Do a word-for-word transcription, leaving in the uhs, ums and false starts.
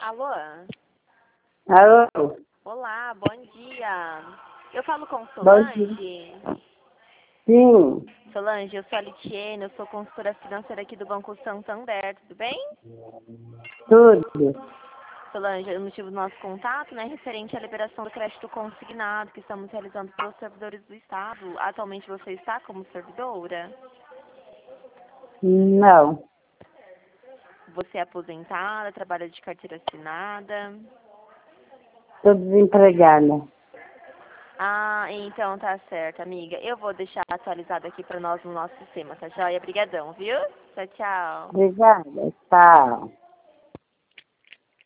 Alô? Alô? Olá, bom dia. Eu falo com Bom dia. Solange. Sim, Solange, eu sou a Litiene, eu sou consultora financeira aqui do Banco Santander, tudo bem? tudo. Solange, o motivo do nosso contato, né, referente à liberação do crédito consignado que estamos realizando para os servidores do Estado. Atualmente você está como servidora? Não, Você é aposentada, trabalha de carteira assinada? estou desempregada. Ah, então tá certo, amiga. Eu vou deixar atualizado aqui para nós no nosso sistema, tá joia? Obrigadão, viu? Tchau, tchau. Obrigada, tchau.